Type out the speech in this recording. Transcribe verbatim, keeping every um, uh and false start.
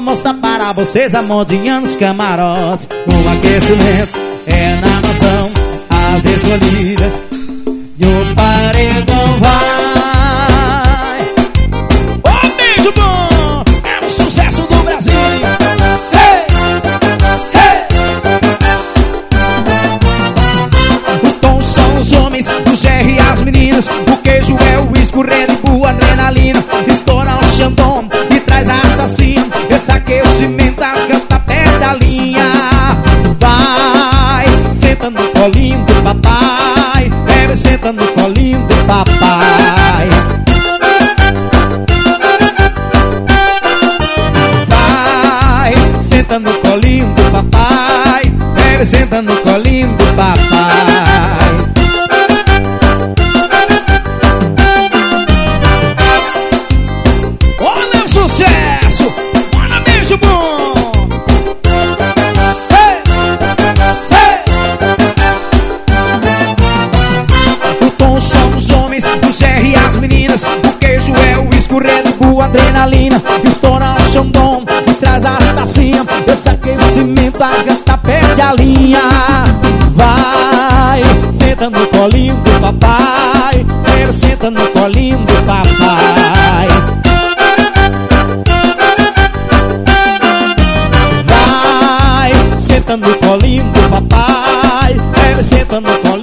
vou mostrar para vocês a modinha nos camarotes. O aquecimento é na mansão, as escolhidas e o paredão vai. Ô, beijo bom! É um sucesso do Brasil. Hey! Hey! O tom são os homens, o Jerry e as meninas. O queijo é o uísque, o Red Bull, adrenalina. Estoura o Xandão e traz a assassina. Esse aquecimento, as gata perde a linha. Vai, senta no colinho do papai. Bebe, senta no colinho do papai. Vai, senta no colinho do papai. Bebe, senta no colinho do papai. Olha o sucesso! Olha beijo bom! Hey! Hey! O tom são os homens, o Jerry e as meninas. O queijo é o uísque, o Red Bull, adrenalina. Estoura o Xandão e traz as tacinhas. Esse aquecimento, as gata perde a linha. Vai, senta no colinho do papai. Ele senta no colinho do papai. Vai, senta no colinho do papai. Ele senta no colinho